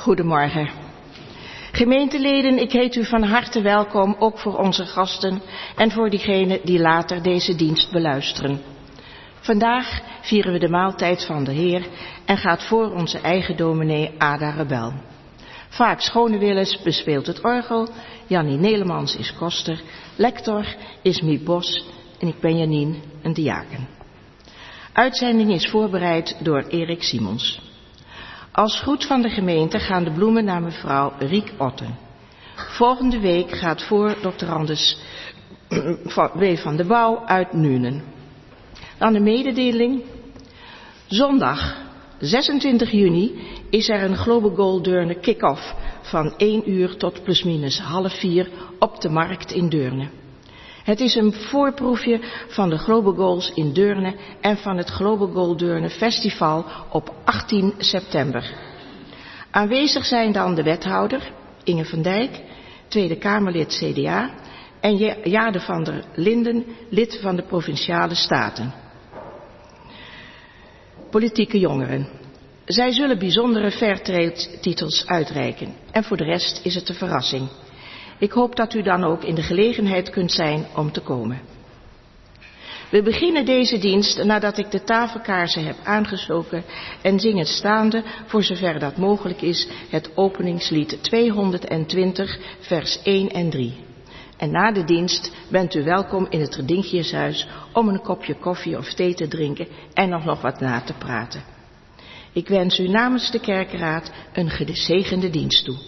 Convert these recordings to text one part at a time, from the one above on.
Goedemorgen. Gemeenteleden, ik heet u van harte welkom, ook voor onze gasten en voor diegenen die later deze dienst beluisteren. Vandaag vieren we de maaltijd van de Heer en gaat voor onze eigen dominee Ada Rebel. Vaak Schonewilles bespeelt het orgel, Jannie Nelemans is koster, lector is Miep Bos en ik ben Janine, een diaken. Uitzending is voorbereid door Erik Simons. Als groet van de gemeente gaan de bloemen naar mevrouw Riek Otten. Volgende week gaat voor doctorandus W. van de Bouw uit Nuenen. Dan de mededeling. Zondag 26 juni is er een Global Goal Deurne kick-off van 1 uur tot plusminus 3:30 op de markt in Deurne. Het is een voorproefje van de Global Goals in Deurne en van het Global Goal Deurne Festival op 18 september. Aanwezig zijn dan de wethouder, Inge van Dijk, Tweede Kamerlid CDA en Jade van der Linden, lid van de Provinciale Staten. Politieke jongeren. Zij zullen bijzondere Fairtrade-titels uitreiken en voor de rest is het een verrassing. Ik hoop dat u dan ook in de gelegenheid kunt zijn om te komen. We beginnen deze dienst nadat ik de tafelkaarsen heb aangestoken en zingen staande, voor zover dat mogelijk is, het openingslied 220 vers 1 en 3. En na de dienst bent u welkom in het Redinkjeshuis om een kopje koffie of thee te drinken en nog wat na te praten. Ik wens u namens de kerkenraad een gezegende dienst toe.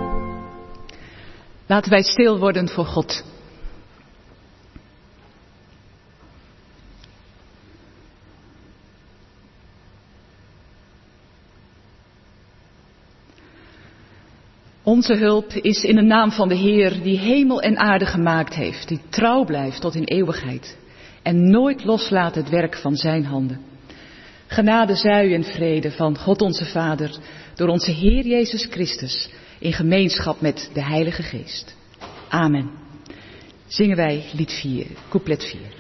Laten wij stil worden voor God. Onze hulp is in de naam van de Heer die hemel en aarde gemaakt heeft, die trouw blijft tot in eeuwigheid en nooit loslaat het werk van zijn handen. Genade zij u en vrede van God onze Vader door onze Heer Jezus Christus in gemeenschap met de Heilige Geest. Amen. Zingen wij lied 4, couplet 4.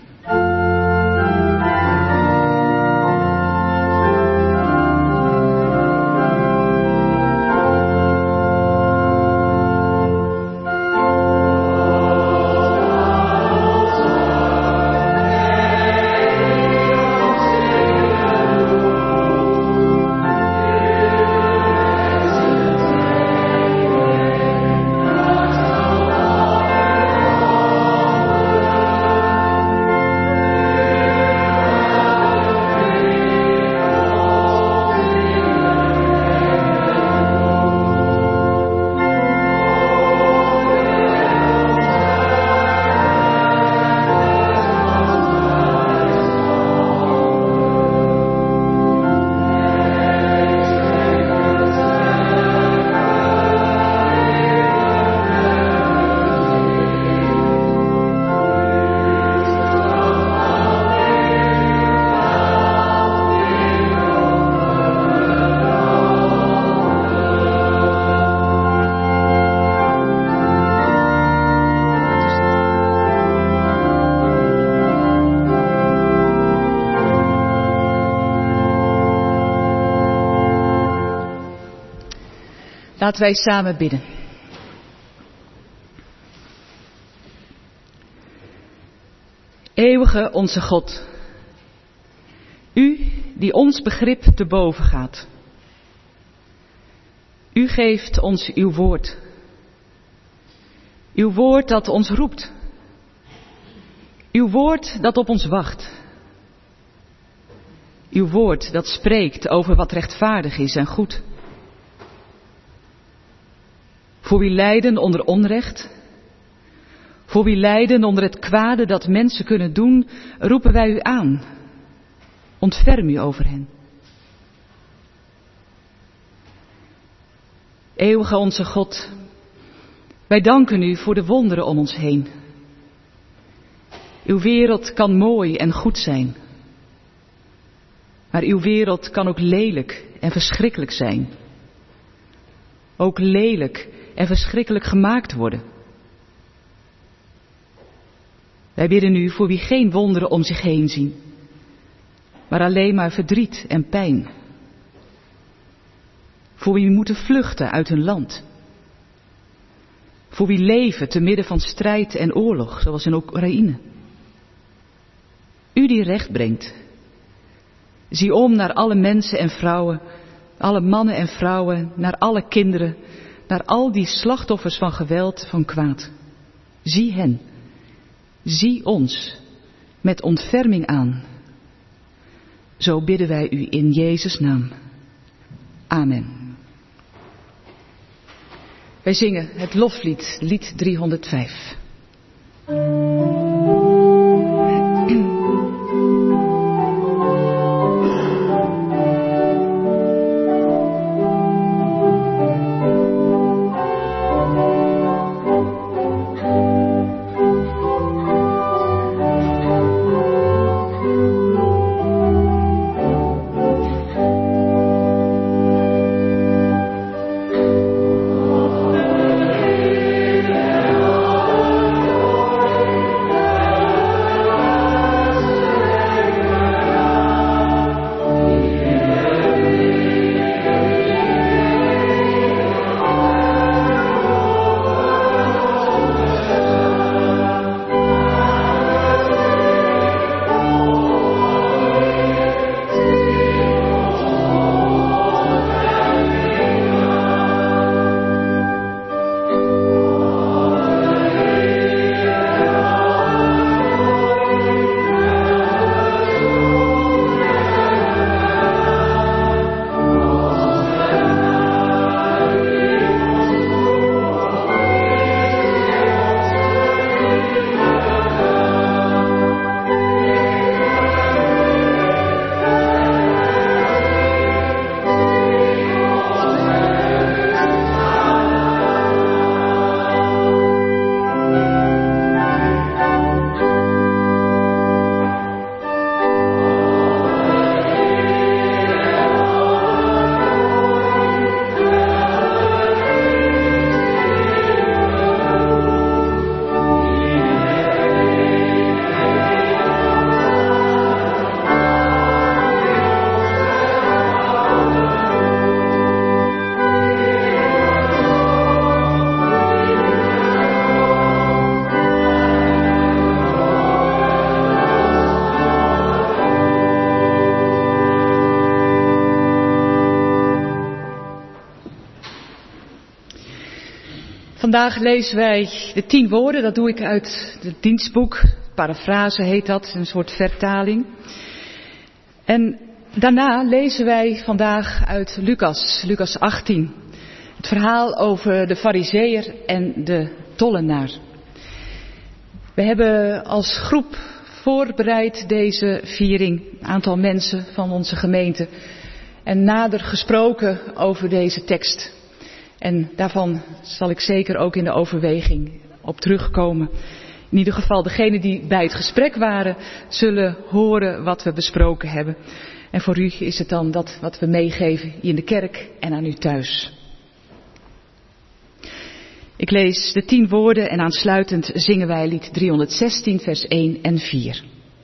Laten wij samen bidden. Eeuwige onze God, u die ons begrip te boven gaat. U geeft ons uw woord. Uw woord dat ons roept. Uw woord dat op ons wacht. Uw woord dat spreekt over wat rechtvaardig is en goed. Voor wie lijden onder onrecht, voor wie lijden onder het kwade dat mensen kunnen doen, roepen wij u aan. Ontferm u over hen. Eeuwige onze God, wij danken u voor de wonderen om ons heen. Uw wereld kan mooi en goed zijn, maar uw wereld kan ook lelijk en verschrikkelijk zijn. Ook lelijk en verschrikkelijk gemaakt worden. Wij bidden u voor wie geen wonderen om zich heen zien, maar alleen maar verdriet en pijn. Voor wie moeten vluchten uit hun land. Voor wie leven te midden van strijd en oorlog, zoals in Oekraïne. U die recht brengt. Zie om naar alle mensen en vrouwen, alle mannen en vrouwen, naar alle kinderen, naar al die slachtoffers van geweld, van kwaad. Zie hen, zie ons, met ontferming aan. Zo bidden wij u in Jezus' naam. Amen. Wij zingen het loflied, lied 305. Oh Vandaag lezen wij de 10 woorden, dat doe ik uit het dienstboek. Parafrase heet dat, een soort vertaling. En daarna lezen wij vandaag uit Lucas 18. Het verhaal over de Farizeeër en de tollenaar. We hebben als groep voorbereid deze viering, een aantal mensen van onze gemeente, en nader gesproken over deze tekst. En daarvan zal ik zeker ook in de overweging op terugkomen. In ieder geval degenen die bij het gesprek waren, zullen horen wat we besproken hebben. En voor u is het dan dat wat we meegeven hier in de kerk en aan u thuis. Ik lees de 10 woorden en aansluitend zingen wij lied 316 vers 1 en 4.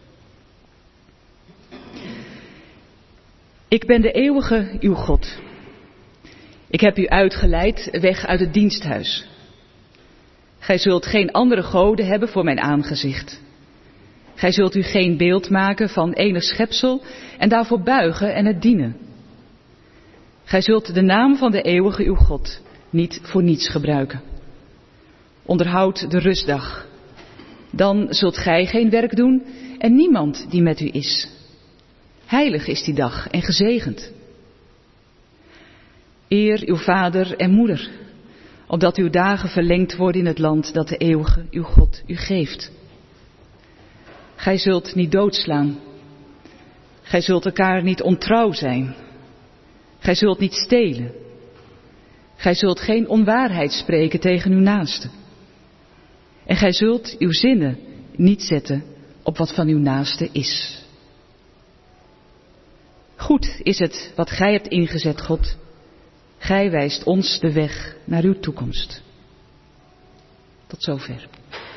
Ik ben de eeuwige uw God. Ik heb u uitgeleid weg uit het diensthuis. Gij zult geen andere goden hebben voor mijn aangezicht. Gij zult u geen beeld maken van enig schepsel en daarvoor buigen en het dienen. Gij zult de naam van de eeuwige uw God niet voor niets gebruiken. Onderhoud de rustdag. Dan zult gij geen werk doen en niemand die met u is. Heilig is die dag en gezegend. Eer uw vader en moeder, opdat uw dagen verlengd worden in het land dat de eeuwige uw God u geeft. Gij zult niet doodslaan. Gij zult elkaar niet ontrouw zijn. Gij zult niet stelen. Gij zult geen onwaarheid spreken tegen uw naaste. En gij zult uw zinnen niet zetten op wat van uw naaste is. Goed is het wat gij hebt ingezet, God. Gij wijst ons de weg naar uw toekomst. Tot zover.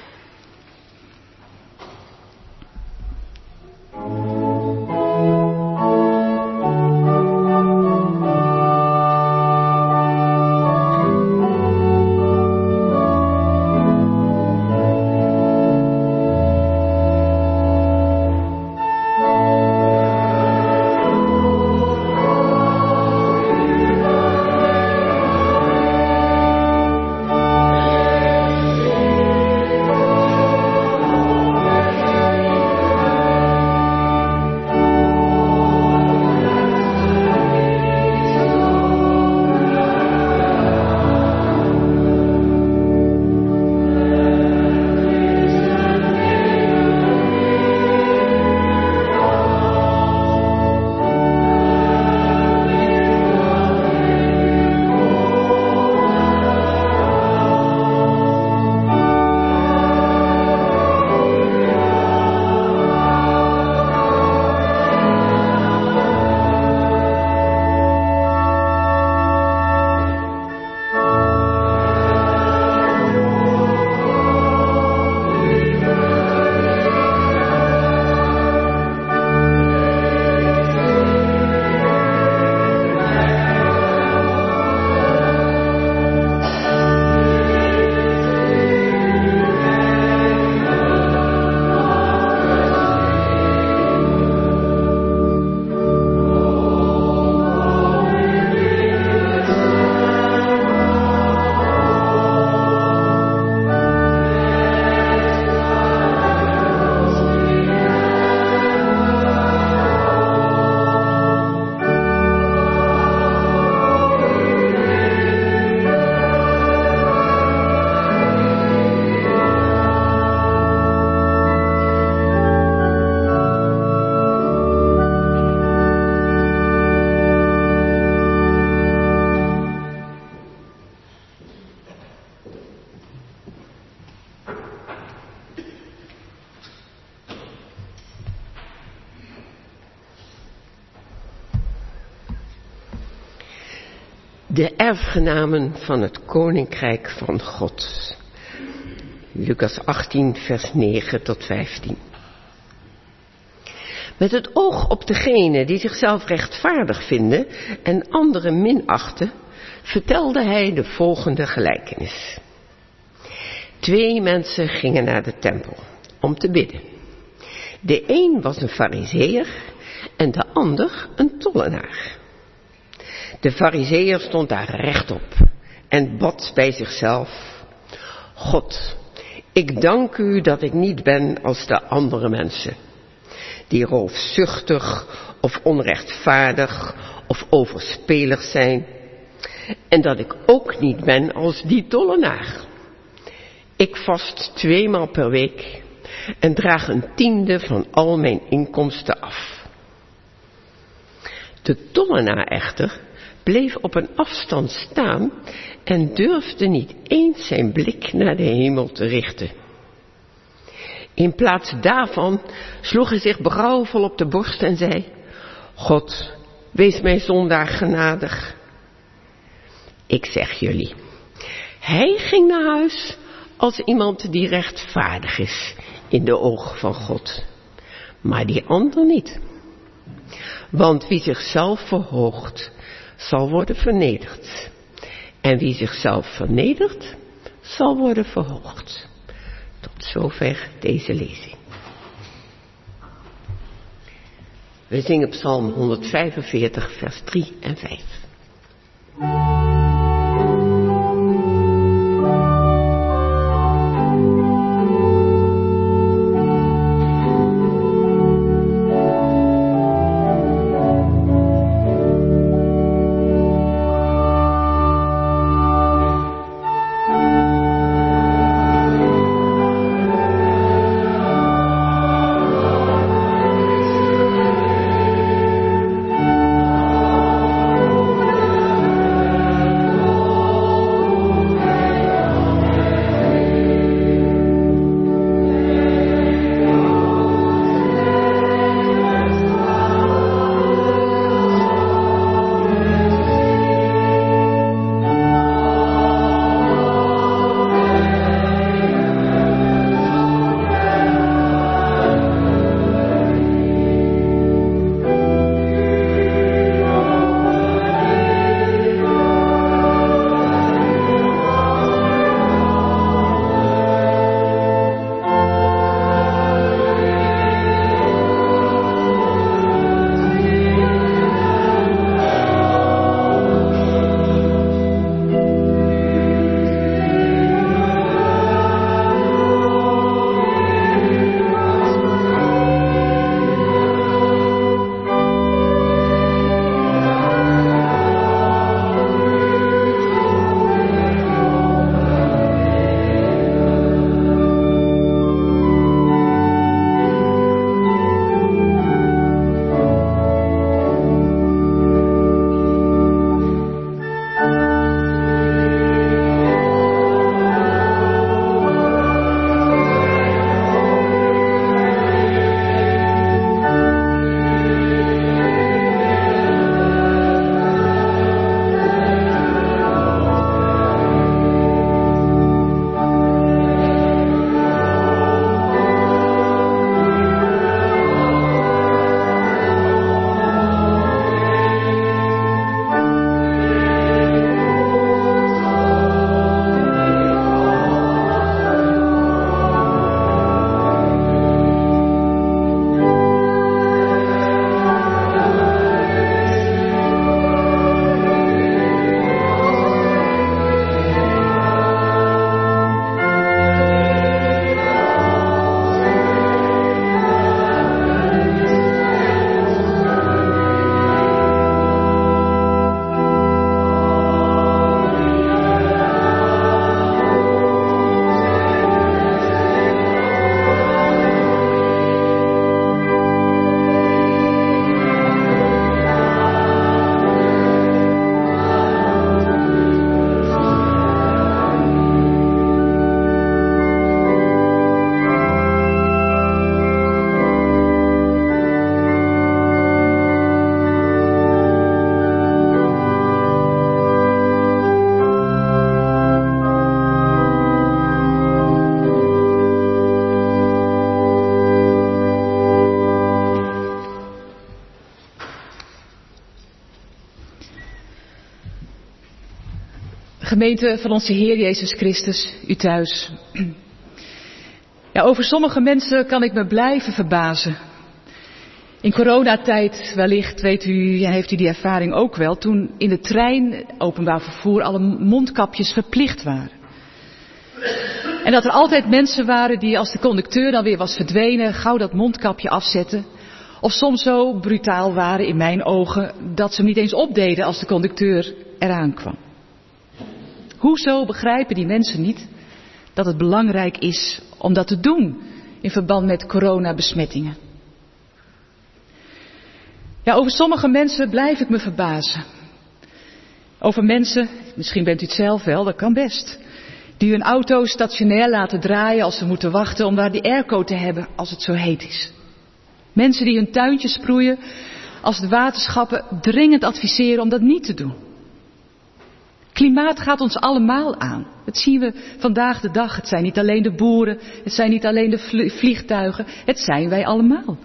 De erfgenamen van het Koninkrijk van God. Lucas 18 vers 9 tot 15. Met het oog op degene die zichzelf rechtvaardig vinden en anderen minachten, vertelde hij de volgende gelijkenis. 2 mensen gingen naar de tempel om te bidden. De een was een Farizeeër en de ander een tollenaar. De Farizeeër stond daar rechtop en bad bij zichzelf. God, ik dank u dat ik niet ben als de andere mensen, die roofzuchtig of onrechtvaardig of overspelig zijn. En dat ik ook niet ben als die tollenaar. Ik vast 2 maal per week en draag 1/10 van al mijn inkomsten af. De tollenaar echter bleef op een afstand staan en durfde niet eens zijn blik naar de hemel te richten. In plaats daarvan sloeg hij zich berouwvol op de borst en zei: God, wees mij zondaar genadig. Ik zeg jullie, hij ging naar huis als iemand die rechtvaardig is in de ogen van God, maar die ander niet. Want wie zichzelf verhoogt, zal worden vernederd. En wie zichzelf vernedert, zal worden verhoogd. Tot zover deze lezing. We zingen Psalm 145, vers 3 en 5. Gemeente van onze Heer Jezus Christus, u thuis. Ja, over sommige mensen kan ik me blijven verbazen. In coronatijd wellicht weet u en heeft u die ervaring ook wel, toen in de trein, openbaar vervoer, alle mondkapjes verplicht waren. En dat er altijd mensen waren die als de conducteur dan weer was verdwenen, gauw dat mondkapje afzetten. Of soms zo brutaal waren in mijn ogen dat ze hem niet eens opdeden als de conducteur eraan kwam. Hoezo begrijpen die mensen niet dat het belangrijk is om dat te doen in verband met coronabesmettingen? Ja, over sommige mensen blijf ik me verbazen. Over mensen, misschien bent u het zelf wel, dat kan best, die hun auto stationair laten draaien als ze moeten wachten om daar die airco te hebben als het zo heet is. Mensen die hun tuintje sproeien als de waterschappen dringend adviseren om dat niet te doen. Klimaat gaat ons allemaal aan. Dat zien we vandaag de dag. Het zijn niet alleen de boeren, het zijn niet alleen de vliegtuigen, het zijn wij allemaal.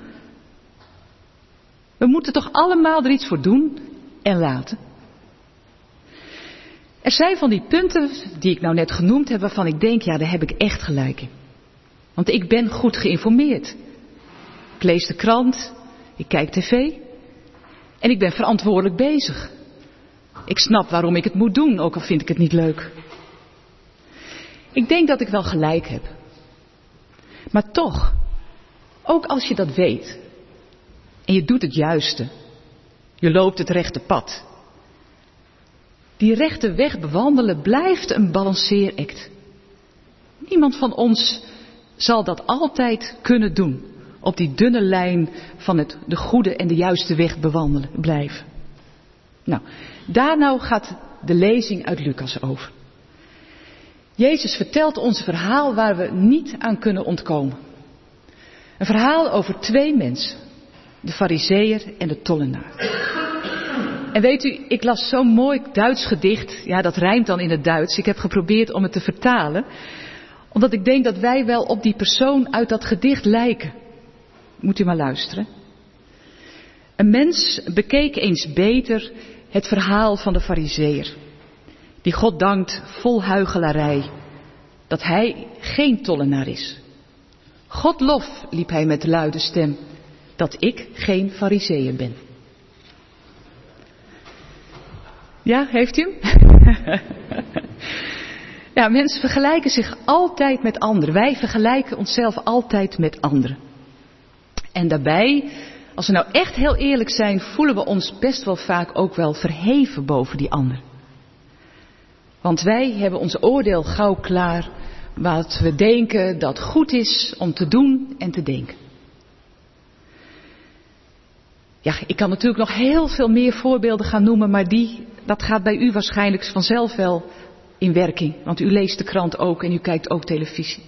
We moeten toch allemaal er iets voor doen en laten. Er zijn van die punten die ik nou net genoemd heb waarvan ik denk, ja, daar heb ik echt gelijk in. Want ik ben goed geïnformeerd. Ik lees de krant, ik kijk tv en ik ben verantwoordelijk bezig. Ik snap waarom ik het moet doen, ook al vind ik het niet leuk. Ik denk dat ik wel gelijk heb. Maar toch, ook als je dat weet en je doet het juiste, je loopt het rechte pad. Die rechte weg bewandelen blijft een balanceeract. Niemand van ons zal dat altijd kunnen doen. Op die dunne lijn van de goede en de juiste weg bewandelen blijven. Nou, daar nou gaat de lezing uit Lucas over. Jezus vertelt ons een verhaal waar we niet aan kunnen ontkomen. Een verhaal over twee mensen. De Farizeeër en de tollenaar. En weet u, ik las zo'n mooi Duits gedicht. Ja, dat rijmt dan in het Duits. Ik heb geprobeerd om het te vertalen. Omdat ik denk dat wij wel op die persoon uit dat gedicht lijken. Moet u maar luisteren. Een mens bekeek eens beter het verhaal van de Farizeeër. Die God dankt vol huichelarij. Dat hij geen tollenaar is. God lof, liep hij met luide stem. Dat ik geen Farizeeër ben. Ja, heeft u hem? Ja, mensen vergelijken zich altijd met anderen. Wij vergelijken onszelf altijd met anderen. En daarbij, als we nou echt heel eerlijk zijn, voelen we ons best wel vaak ook wel verheven boven die anderen. Want wij hebben ons oordeel gauw klaar wat we denken dat goed is om te doen en te denken. Ja, ik kan natuurlijk nog heel veel meer voorbeelden gaan noemen, maar dat gaat bij u waarschijnlijk vanzelf wel in werking. Want u leest de krant ook en u kijkt ook televisie.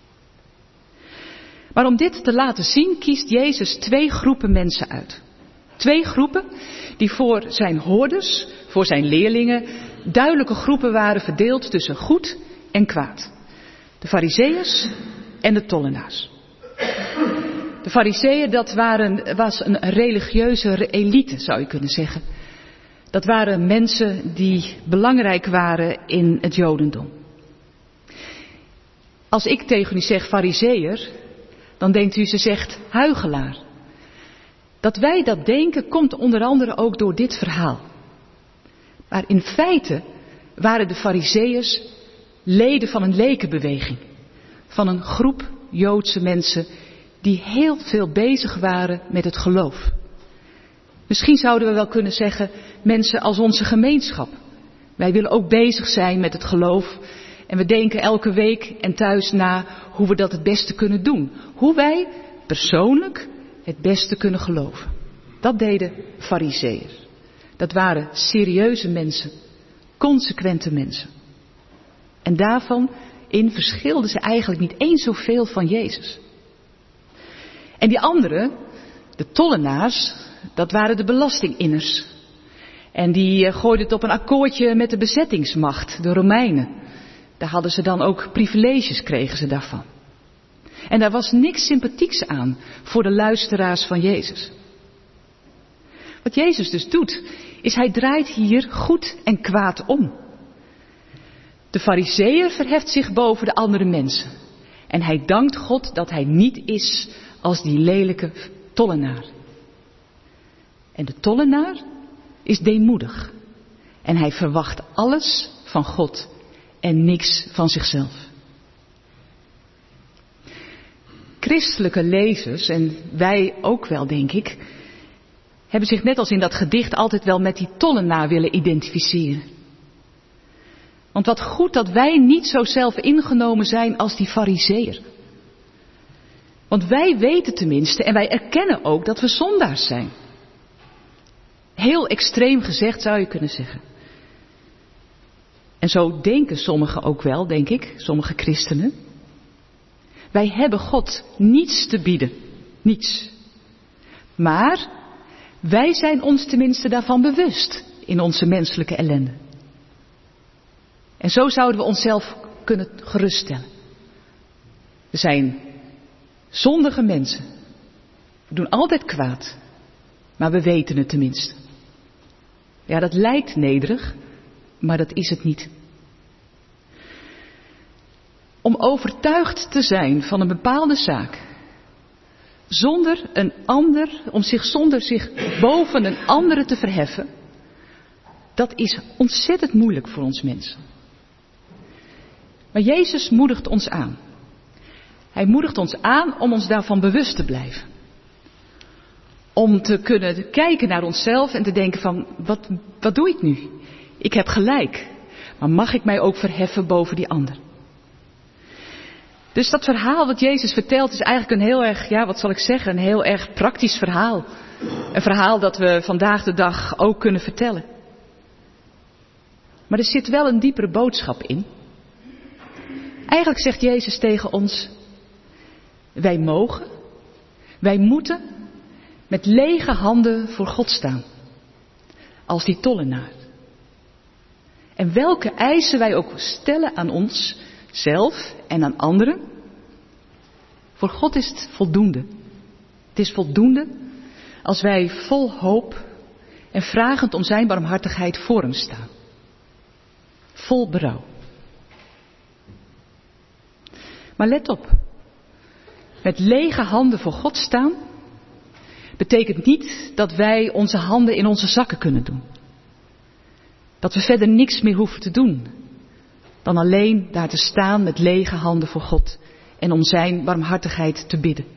Maar om dit te laten zien, kiest Jezus twee groepen mensen uit. Twee groepen die voor zijn hoorders, voor zijn leerlingen, duidelijke groepen waren verdeeld tussen goed en kwaad. De Farizeeërs en de tollenaars. De Farizeeën, dat was een religieuze elite, zou je kunnen zeggen. Dat waren mensen die belangrijk waren in het Jodendom. Als ik tegen u zeg Farizeeër, dan denkt u ze zegt huichelaar. Dat wij dat denken komt onder andere ook door dit verhaal. Maar in feite waren de Farizeeërs leden van een lekenbeweging. Van een groep Joodse mensen die heel veel bezig waren met het geloof. Misschien zouden we wel kunnen zeggen, mensen als onze gemeenschap. Wij willen ook bezig zijn met het geloof. En we denken elke week en thuis na hoe we dat het beste kunnen doen. Hoe wij persoonlijk het beste kunnen geloven. Dat deden Farizeeërs. Dat waren serieuze mensen. Consequente mensen. En daarvan verschilden ze eigenlijk niet eens zoveel van Jezus. En die anderen, de tollenaars, dat waren de belastinginners. En die gooiden het op een akkoordje met de bezettingsmacht, de Romeinen. Daar hadden ze dan ook privileges, kregen ze daarvan. En daar was niks sympathieks aan voor de luisteraars van Jezus. Wat Jezus dus doet, is hij draait hier goed en kwaad om. De Farizeeër verheft zich boven de andere mensen. En hij dankt God dat hij niet is als die lelijke tollenaar. En de tollenaar is deemoedig. En hij verwacht alles van God en niks van zichzelf. Christelijke lezers, en wij ook wel denk ik, hebben zich net als in dat gedicht altijd wel met die tollenaar willen identificeren. Want wat goed dat wij niet zo zelf ingenomen zijn als die farizeeër. Want wij weten tenminste en wij erkennen ook dat we zondaars zijn. Heel extreem gezegd zou je kunnen zeggen. En zo denken sommigen ook wel, denk ik, sommige christenen. Wij hebben God niets te bieden, niets. Maar wij zijn ons tenminste daarvan bewust in onze menselijke ellende. En zo zouden we onszelf kunnen geruststellen. We zijn zondige mensen. We doen altijd kwaad. Maar we weten het tenminste. Ja, dat lijkt nederig, maar dat is het niet. Om overtuigd te zijn van een bepaalde zaak, zonder zich boven een andere te verheffen, dat is ontzettend moeilijk voor ons mensen. Maar Jezus moedigt ons aan. Hij moedigt ons aan om ons daarvan bewust te blijven. Om te kunnen kijken naar onszelf en te denken van, wat doe ik nu? Ik heb gelijk, maar mag ik mij ook verheffen boven die ander? Dus dat verhaal wat Jezus vertelt is eigenlijk een heel erg, een heel erg praktisch verhaal. Een verhaal dat we vandaag de dag ook kunnen vertellen. Maar er zit wel een diepere boodschap in. Eigenlijk zegt Jezus tegen ons, wij moeten met lege handen voor God staan. Als die tollenaar. En welke eisen wij ook stellen aan onszelf en aan anderen. Voor God is het voldoende. Het is voldoende als wij vol hoop en vragend om zijn barmhartigheid voor hem staan. Vol berouw. Maar let op. Met lege handen voor God staan betekent niet dat wij onze handen in onze zakken kunnen doen. Dat we verder niks meer hoeven te doen dan alleen daar te staan met lege handen voor God en om zijn barmhartigheid te bidden.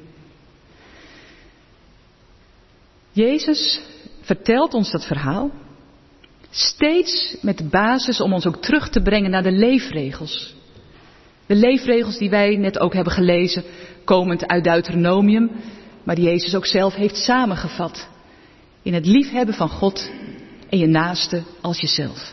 Jezus vertelt ons dat verhaal steeds met de basis om ons ook terug te brengen naar de leefregels. De leefregels die wij net ook hebben gelezen, komend uit Deuteronomium, maar die Jezus ook zelf heeft samengevat in het liefhebben van God en je naaste als jezelf.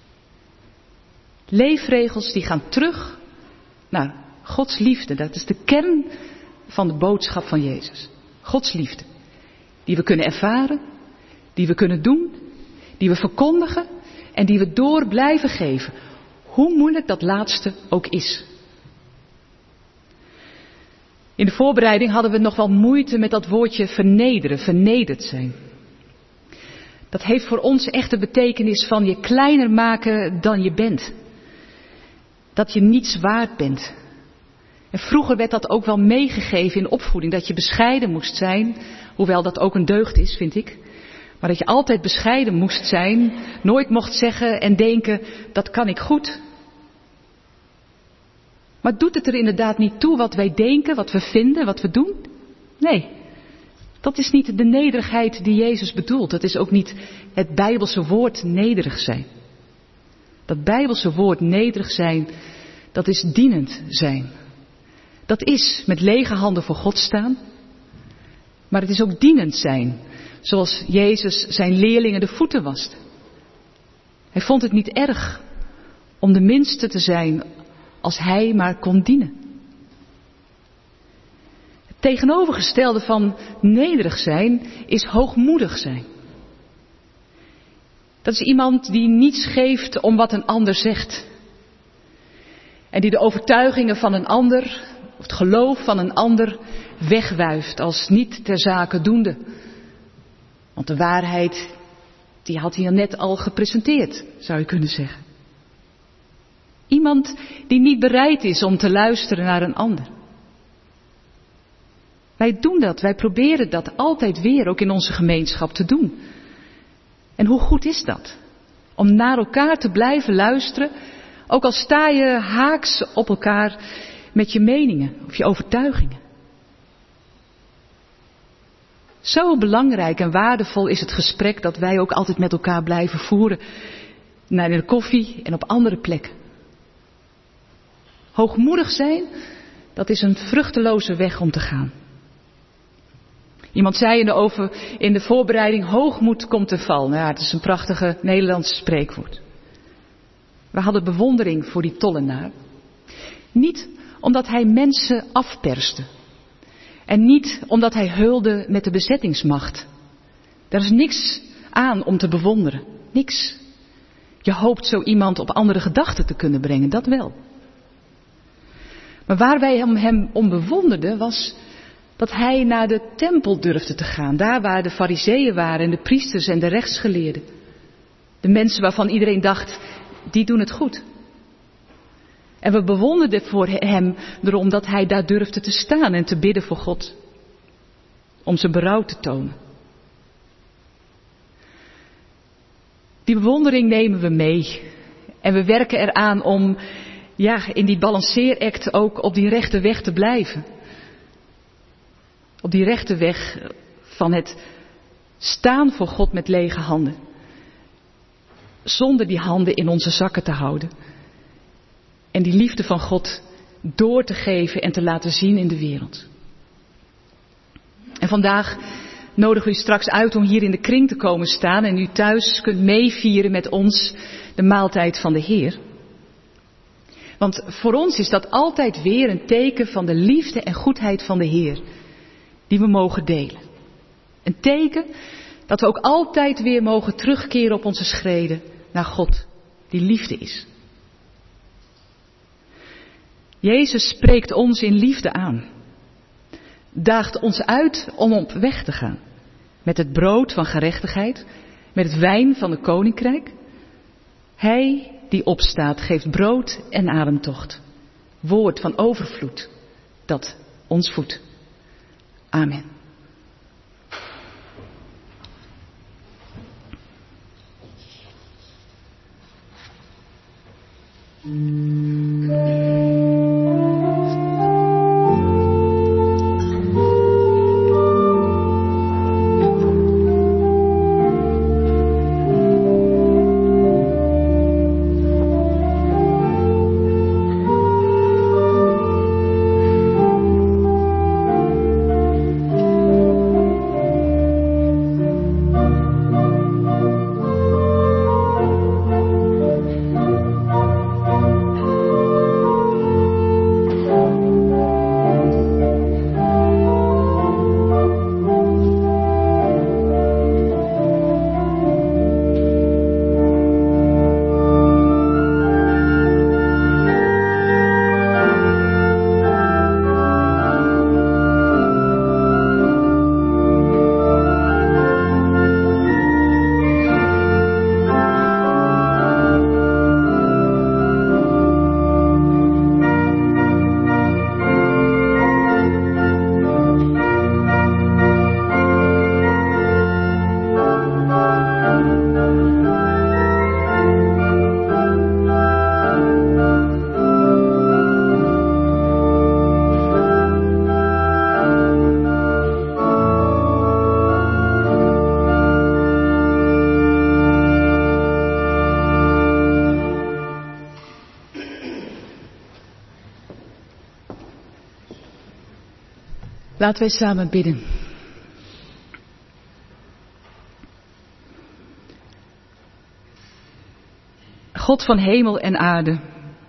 Leefregels die gaan terug naar Gods liefde. Dat is de kern van de boodschap van Jezus. Gods liefde. Die we kunnen ervaren, die we kunnen doen, die we verkondigen en die we door blijven geven. Hoe moeilijk dat laatste ook is. In de voorbereiding hadden we nog wel moeite met dat woordje vernederen, vernederd zijn. Dat heeft voor ons echt de betekenis van je kleiner maken dan je bent. Dat je niets waard bent. En vroeger werd dat ook wel meegegeven in opvoeding, dat je bescheiden moest zijn, hoewel dat ook een deugd is, vind ik. Maar dat je altijd bescheiden moest zijn, nooit mocht zeggen en denken, dat kan ik goed. Maar doet het er inderdaad niet toe wat wij denken, wat we vinden, wat we doen? Nee, dat is niet de nederigheid die Jezus bedoelt. Dat is ook niet het Bijbelse woord nederig zijn. Dat Bijbelse woord nederig zijn, dat is dienend zijn. Dat is met lege handen voor God staan. Maar het is ook dienend zijn, zoals Jezus zijn leerlingen de voeten wast. Hij vond het niet erg om de minste te zijn als hij maar kon dienen. Het tegenovergestelde van nederig zijn is hoogmoedig zijn. Dat is iemand die niets geeft om wat een ander zegt. En die de overtuigingen van een ander, of het geloof van een ander, wegwuift als niet ter zake doende. Want de waarheid, die had hij er net al gepresenteerd, zou je kunnen zeggen. Iemand die niet bereid is om te luisteren naar een ander. Wij doen dat, wij proberen dat altijd weer ook in onze gemeenschap te doen. En hoe goed is dat? Om naar elkaar te blijven luisteren, ook al sta je haaks op elkaar met je meningen of je overtuigingen. Zo belangrijk en waardevol is het gesprek dat wij ook altijd met elkaar blijven voeren. Naar de koffie en op andere plekken. Hoogmoedig zijn, dat is een vruchteloze weg om te gaan. Iemand zei in de voorbereiding, hoogmoed komt te val. Nou ja, het is een prachtige Nederlandse spreekwoord. We hadden bewondering voor die tollenaar. Niet omdat hij mensen afperste. En niet omdat hij heulde met de bezettingsmacht. Daar is niks aan om te bewonderen. Niks. Je hoopt zo iemand op andere gedachten te kunnen brengen, dat wel. Maar waar wij hem om bewonderden was dat hij naar de tempel durfde te gaan. Daar waar de farizeeën waren en de priesters en de rechtsgeleerden. De mensen waarvan iedereen dacht, die doen het goed. En we bewonderden voor hem erom dat hij daar durfde te staan en te bidden voor God. Om zijn berouw te tonen. Die bewondering nemen we mee. En we werken eraan om in die balanceeract ook op die rechte weg te blijven. Op die rechte weg van het staan voor God met lege handen. Zonder die handen in onze zakken te houden. En die liefde van God door te geven en te laten zien in de wereld. En vandaag nodig u straks uit om hier in de kring te komen staan en u thuis kunt meevieren met ons de maaltijd van de Heer. Want voor ons is dat altijd weer een teken van de liefde en goedheid van de Heer die we mogen delen. Een teken dat we ook altijd weer mogen terugkeren op onze schreden naar God die liefde is. Jezus spreekt ons in liefde aan. Daagt ons uit om op weg te gaan. Met het brood van gerechtigheid. Met het wijn van het koninkrijk. Hij die opstaat geeft brood en ademtocht. Woord van overvloed dat ons voedt. Amen. Laten wij samen bidden. God van hemel en aarde.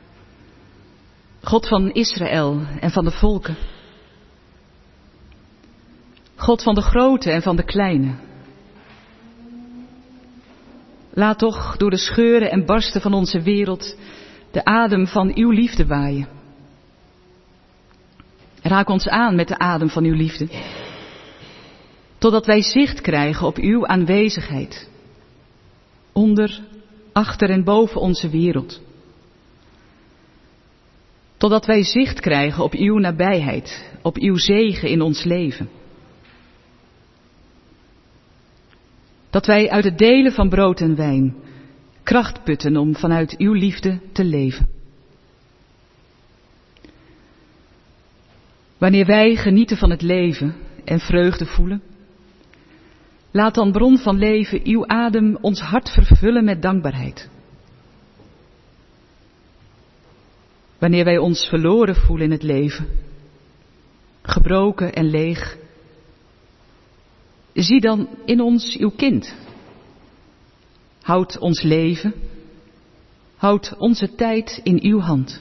God van Israël en van de volken. God van de grote en van de kleine. Laat toch door de scheuren en barsten van onze wereld de adem van uw liefde waaien. Raak ons aan met de adem van uw liefde. Totdat wij zicht krijgen op uw aanwezigheid. Onder, achter en boven onze wereld. Totdat wij zicht krijgen op uw nabijheid, op uw zegen in ons leven. Dat wij uit het delen van brood en wijn kracht putten om vanuit uw liefde te leven. Wanneer wij genieten van het leven en vreugde voelen, Laat dan, bron van leven, uw adem ons hart vervullen met dankbaarheid. Wanneer wij ons verloren voelen in het leven, gebroken en leeg, zie dan in ons uw kind. Houd ons leven, houd onze tijd in uw hand.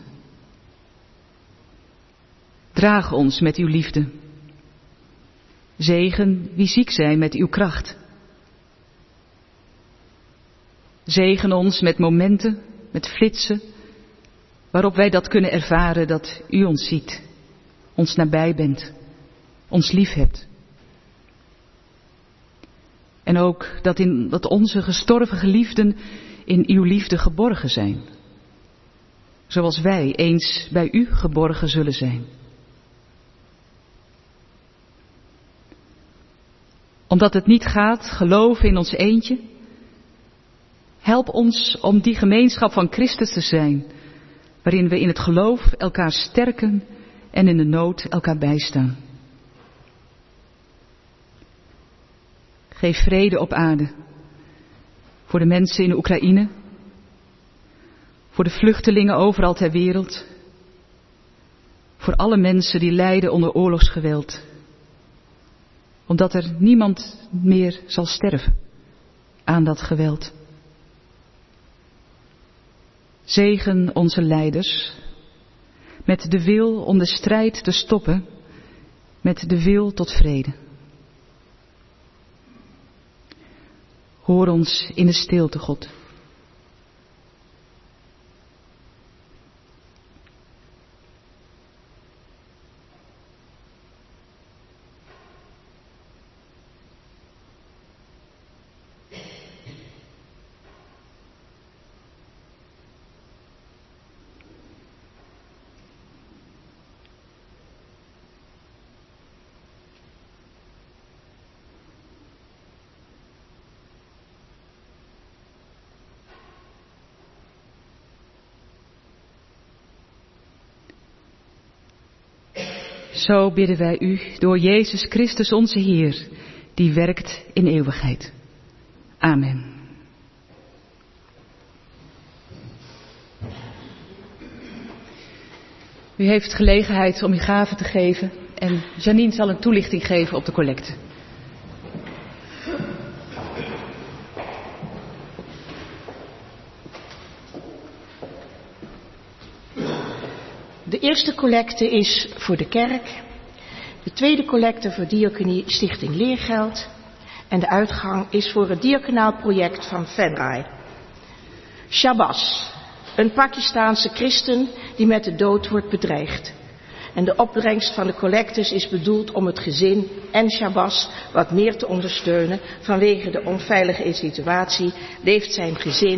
Draag ons met uw liefde. Zegen wie ziek zijn met uw kracht. Zegen ons met momenten, met flitsen, waarop wij dat kunnen ervaren dat u ons ziet, ons nabij bent, ons lief hebt. En ook dat onze gestorven geliefden in uw liefde geborgen zijn, zoals wij eens bij u geborgen zullen zijn. Omdat het niet gaat geloven in ons eentje, help ons om die gemeenschap van Christus te zijn, waarin we in het geloof elkaar sterken en in de nood elkaar bijstaan. Geef vrede op aarde, voor de mensen in de Oekraïne, voor de vluchtelingen overal ter wereld, voor alle mensen die lijden onder oorlogsgeweld, omdat er niemand meer zal sterven aan dat geweld. Zegen onze leiders met de wil om de strijd te stoppen, met de wil tot vrede. Hoor ons in de stilte, God. Zo bidden wij u door Jezus Christus onze Heer, die werkt in eeuwigheid. Amen. U heeft gelegenheid om uw gaven te geven en Janine zal een toelichting geven op de collecte. De eerste collecte is voor de kerk, de tweede collecte voor Diaconie Stichting Leergeld en de uitgang is voor het diaconaal project van Venray. Shabazz, een Pakistaanse christen die met de dood wordt bedreigd. En de opbrengst van de collectes is bedoeld om het gezin en Shabazz wat meer te ondersteunen. Vanwege de onveilige situatie leeft zijn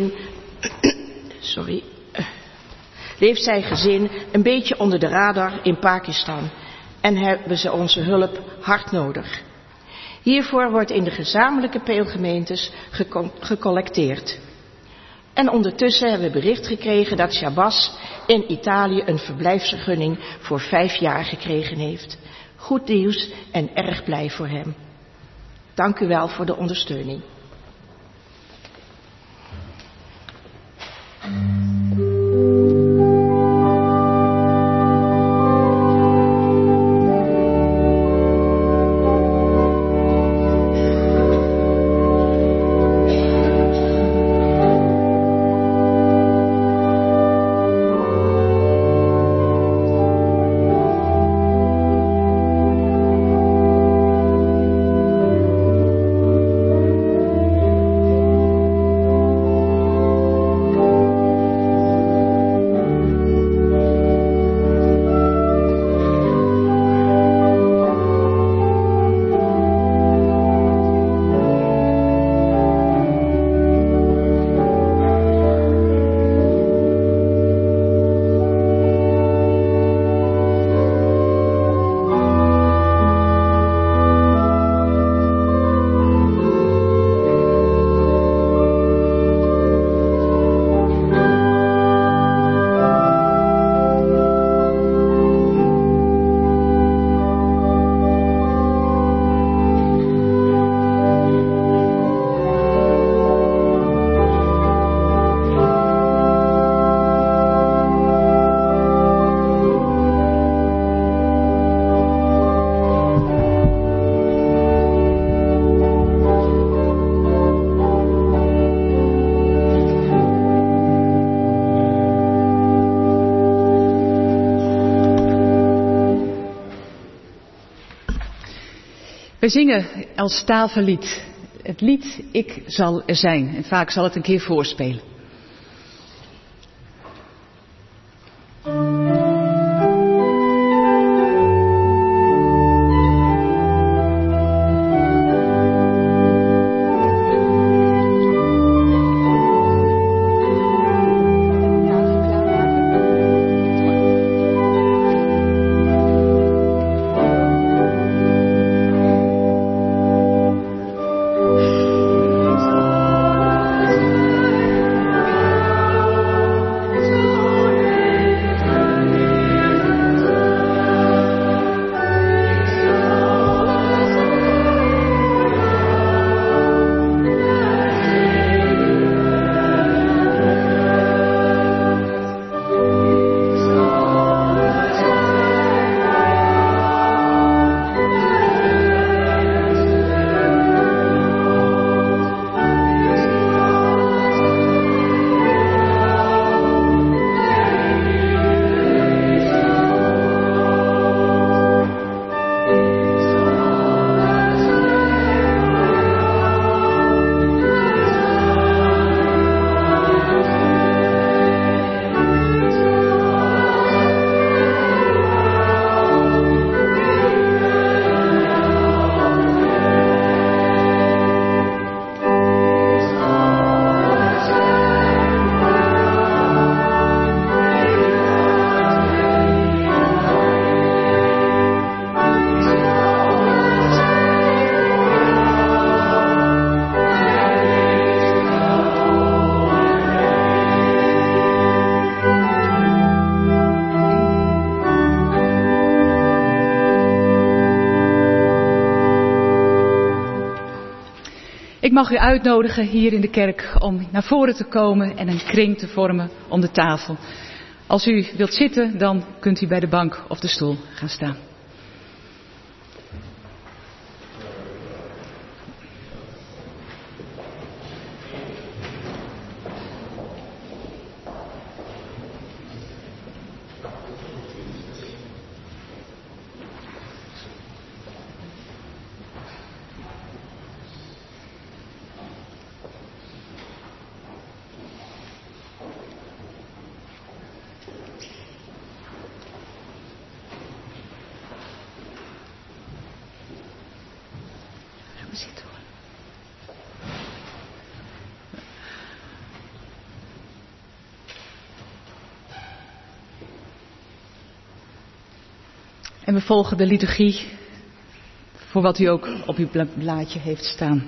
gezin een beetje onder de radar in Pakistan en hebben ze onze hulp hard nodig. Hiervoor wordt in de gezamenlijke peelgemeentes gecollecteerd. En ondertussen hebben we bericht gekregen dat Shabazz in Italië een verblijfsvergunning voor 5 jaar gekregen heeft. Goed nieuws en erg blij voor hem. Dank u wel voor de ondersteuning. We zingen als tafellied het lied Ik zal er zijn. En vaak zal het een keer voorspelen. Ik mag u uitnodigen hier in de kerk om naar voren te komen en een kring te vormen om de tafel. Als u wilt zitten, dan kunt u bij de bank of de stoel gaan staan. En we volgen de liturgie voor wat u ook op uw blaadje heeft staan.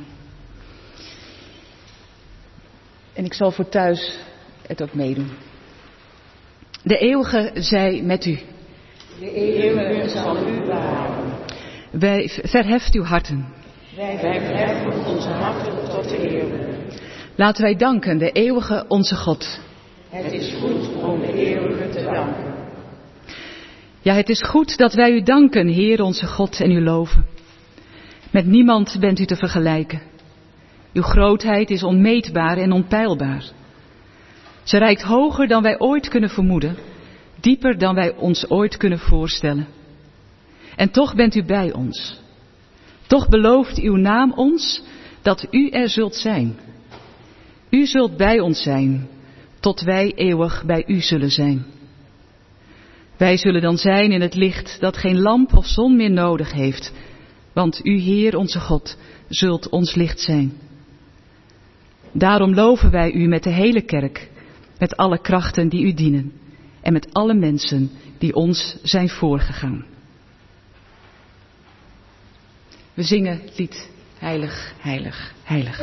En ik zal voor thuis het ook meedoen. De eeuwige zij met u. De eeuwige zal u bewaren. Wij verheft uw harten. Wij verheffen onze harten tot de eeuwige. Laten wij danken de eeuwige onze God. Het is goed om de eeuwige te danken. Ja, het is goed dat wij u danken, Heer onze God, en u loven. Met niemand bent u te vergelijken. Uw grootheid is onmeetbaar en onpeilbaar. Ze reikt hoger dan wij ooit kunnen vermoeden, dieper dan wij ons ooit kunnen voorstellen. En toch bent u bij ons. Toch belooft uw naam ons dat u er zult zijn. U zult bij ons zijn, tot wij eeuwig bij u zullen zijn. Wij zullen dan zijn in het licht dat geen lamp of zon meer nodig heeft, want u, Heer onze God, zult ons licht zijn. Daarom loven wij u met de hele kerk, met alle krachten die u dienen en met alle mensen die ons zijn voorgegaan. We zingen het lied Heilig, heilig, heilig.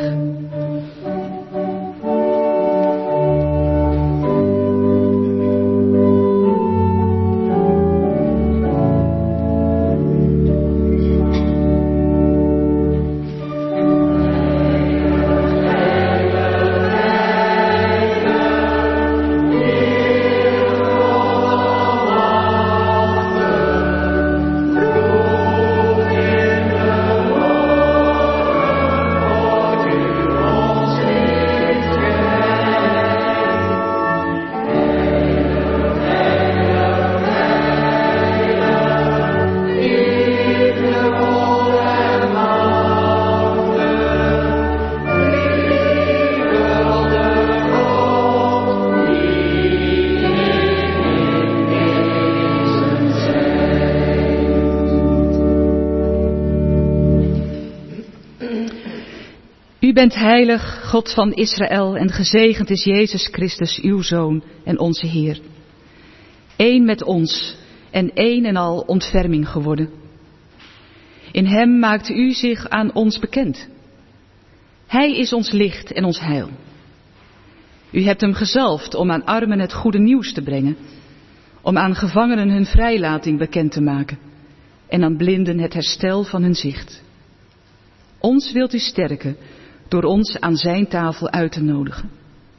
U bent heilig, God van Israël, en gezegend is Jezus Christus, uw Zoon en onze Heer. Eén met ons en één en al ontferming geworden. In hem maakt u zich aan ons bekend. Hij is ons licht en ons heil. U hebt hem gezalfd om aan armen het goede nieuws te brengen, om aan gevangenen hun vrijlating bekend te maken en aan blinden het herstel van hun zicht. Ons wilt u sterken door ons aan zijn tafel uit te nodigen.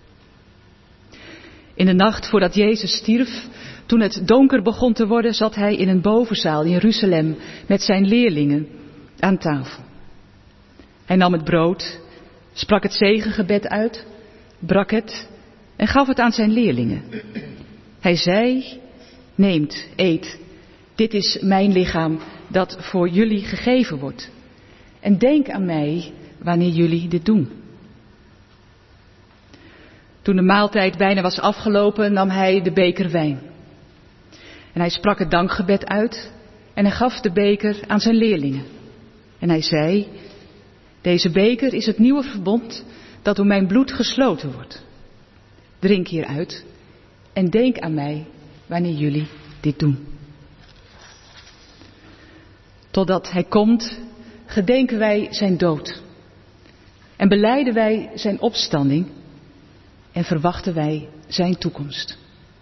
In de nacht voordat Jezus stierf, toen het donker begon te worden, zat hij in een bovenzaal in Jeruzalem met zijn leerlingen aan tafel. Hij nam het brood, sprak het zegengebed uit, brak het en gaf het aan zijn leerlingen. Hij zei, neemt, eet, dit is mijn lichaam dat voor jullie gegeven wordt. En denk aan mij wanneer jullie dit doen. Toen de maaltijd bijna was afgelopen, nam hij de beker wijn. En hij sprak het dankgebed uit en hij gaf de beker aan zijn leerlingen. En hij zei, deze beker is het nieuwe verbond dat door mijn bloed gesloten wordt. Drink hieruit en denk aan mij wanneer jullie dit doen. Totdat hij komt, gedenken wij zijn dood. En belijden wij zijn opstanding en verwachten wij zijn toekomst.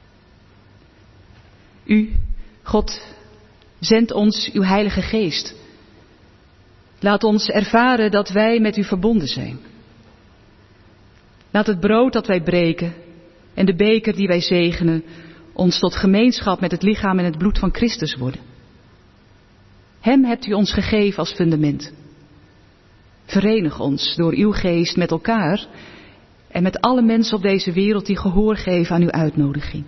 U, God, zendt ons uw Heilige Geest. Laat ons ervaren dat wij met u verbonden zijn. Laat het brood dat wij breken en de beker die wij zegenen ons tot gemeenschap met het lichaam en het bloed van Christus worden. Hem hebt u ons gegeven als fundament. Verenig ons door uw geest met elkaar en met alle mensen op deze wereld die gehoor geven aan uw uitnodiging.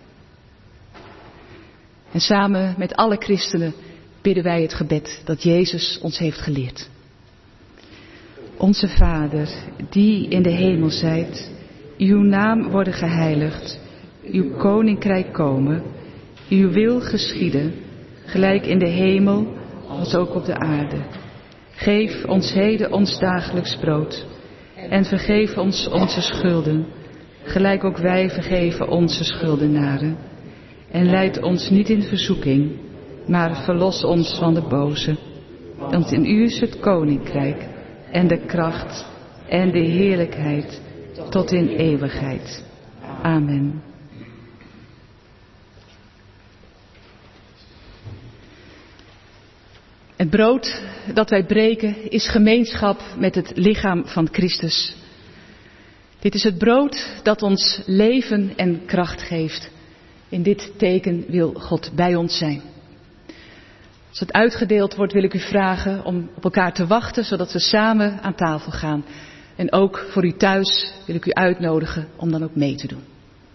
En samen met alle christenen bidden wij het gebed dat Jezus ons heeft geleerd. Onze Vader, die in de hemel zijt, uw naam worden geheiligd, uw koninkrijk komen, uw wil geschieden, gelijk in de hemel als ook op de aarde. Geef ons heden ons dagelijks brood en vergeef ons onze schulden, gelijk ook wij vergeven onze schuldenaren. En leid ons niet in verzoeking, maar verlos ons van de boze. Want in u is het koninkrijk en de kracht en de heerlijkheid tot in eeuwigheid. Amen. Het brood dat wij breken is gemeenschap met het lichaam van Christus. Dit is het brood dat ons leven en kracht geeft. In dit teken wil God bij ons zijn. Als het uitgedeeld wordt, wil ik u vragen om op elkaar te wachten, zodat we samen aan tafel gaan. En ook voor u thuis wil ik u uitnodigen om dan ook mee te doen.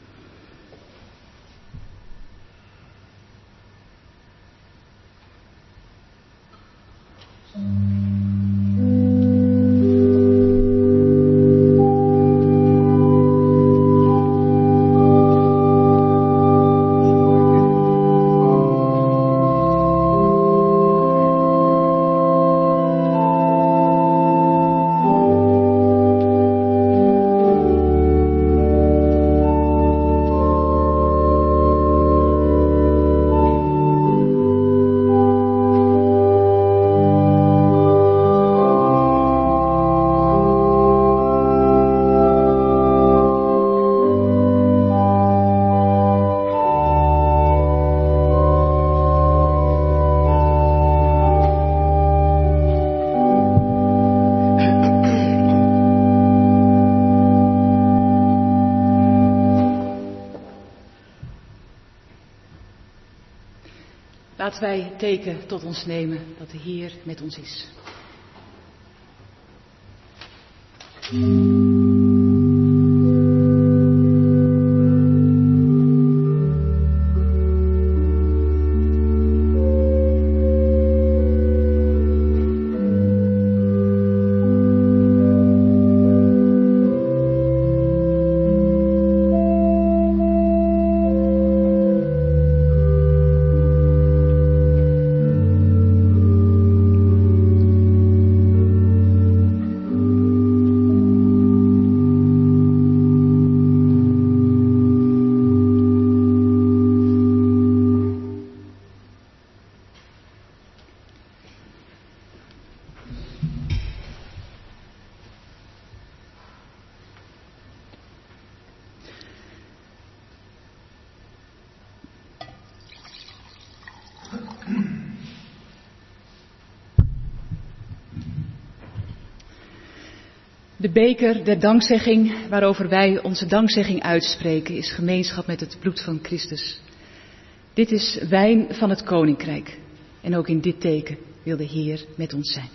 Laten wij teken tot ons nemen dat de Heer met ons is. De beker der dankzegging waarover wij onze dankzegging uitspreken is gemeenschap met het bloed van Christus. Dit is wijn van het Koninkrijk. En ook in dit teken wil de Heer met ons zijn.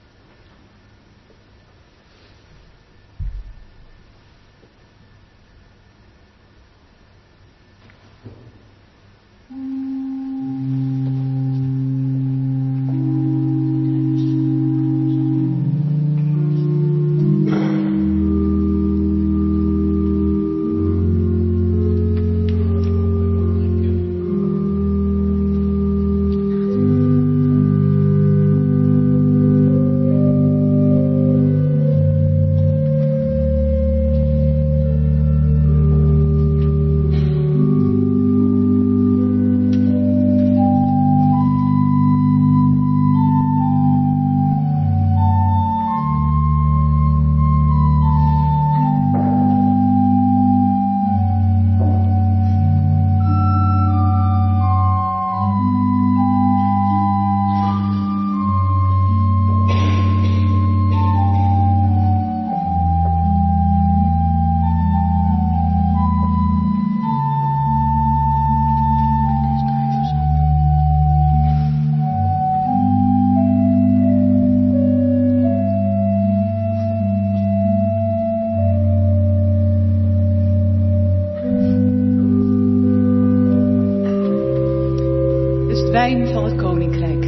Wijn van het Koninkrijk.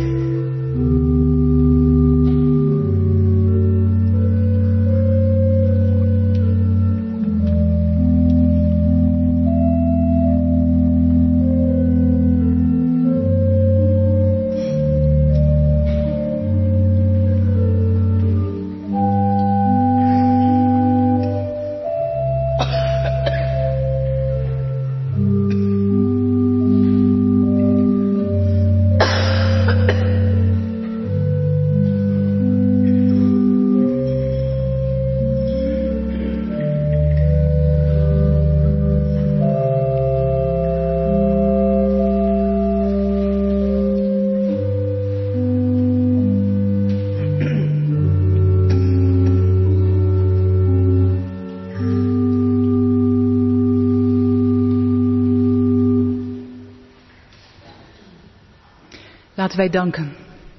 Laten wij danken.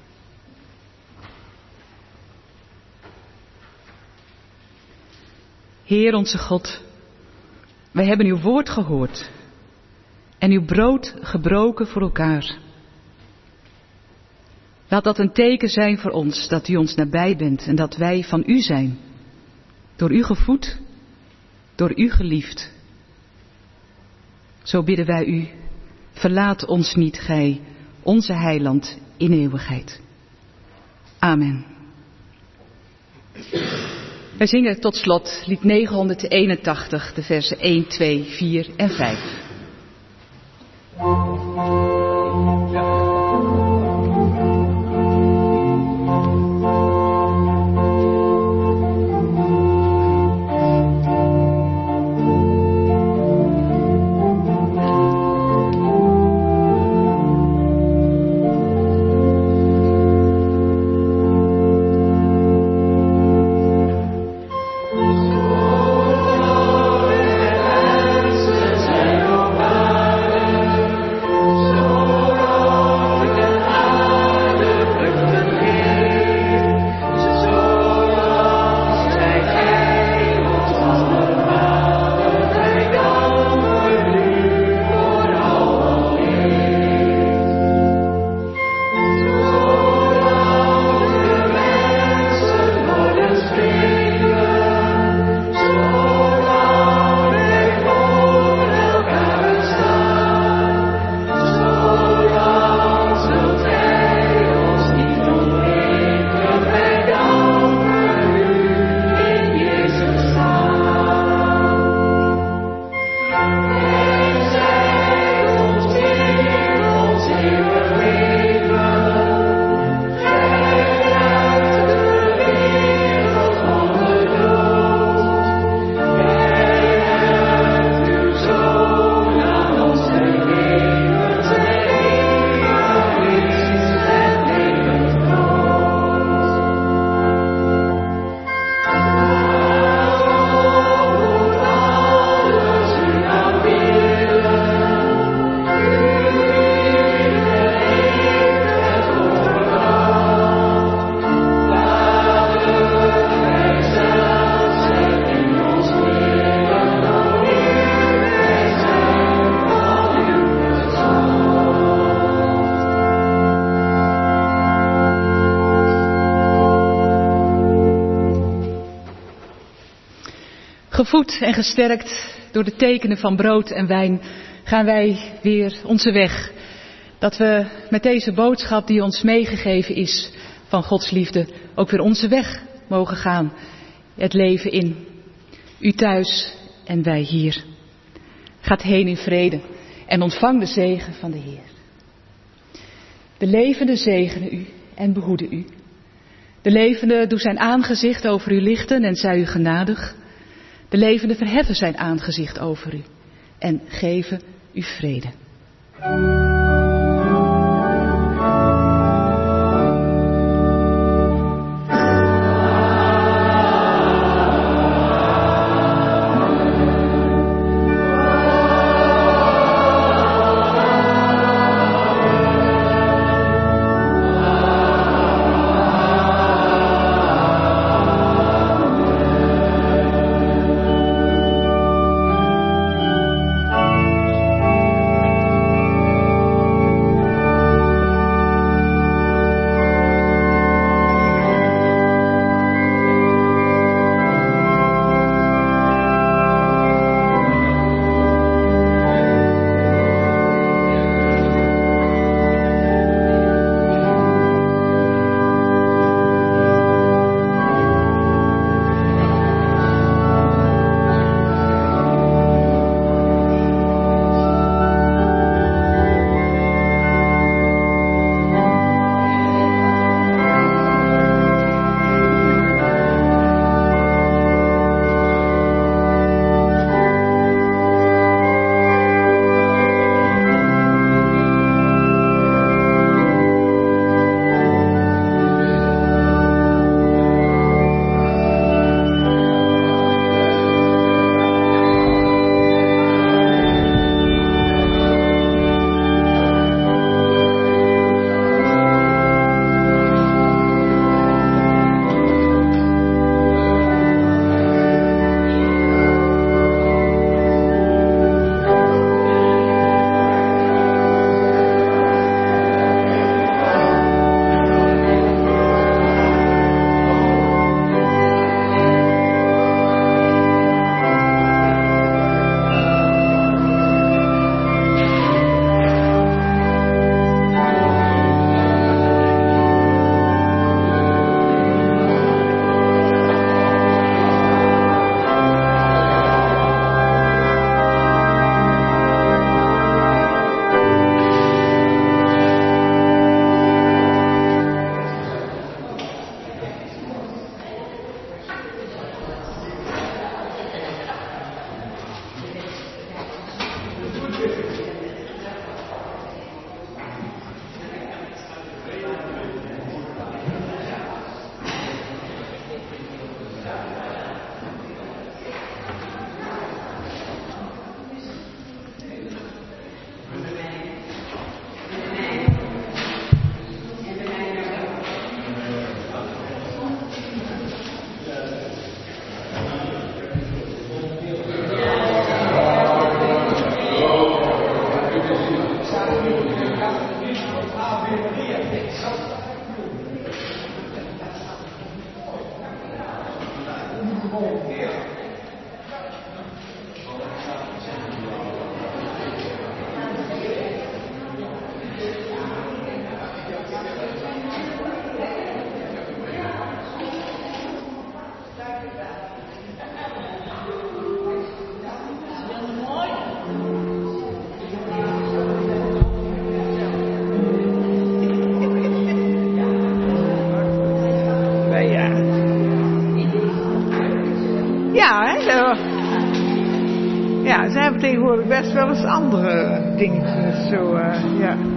Heer onze God, wij hebben uw woord gehoord en uw brood gebroken voor elkaar. Laat dat een teken zijn voor ons dat u ons nabij bent en dat wij van u zijn. Door u gevoed, door u geliefd. Zo bidden wij u, verlaat ons niet, gij, onze heiland in eeuwigheid. Amen. Wij zingen tot slot lied 981, de versen 1, 2, 4 en 5. So Gevoed en gesterkt door de tekenen van brood en wijn gaan wij weer onze weg. Dat we met deze boodschap die ons meegegeven is van Gods liefde ook weer onze weg mogen gaan. Het leven in. U thuis en wij hier. Gaat heen in vrede en ontvang de zegen van de Heer. De levende zegene u en behoede u. De levende doe zijn aangezicht over u lichten en zij u genadig. De levende verheffen zijn aangezicht over u en geven u vrede. Ja, ze hebben tegenwoordig best wel eens andere dingetjes. Zo, ja.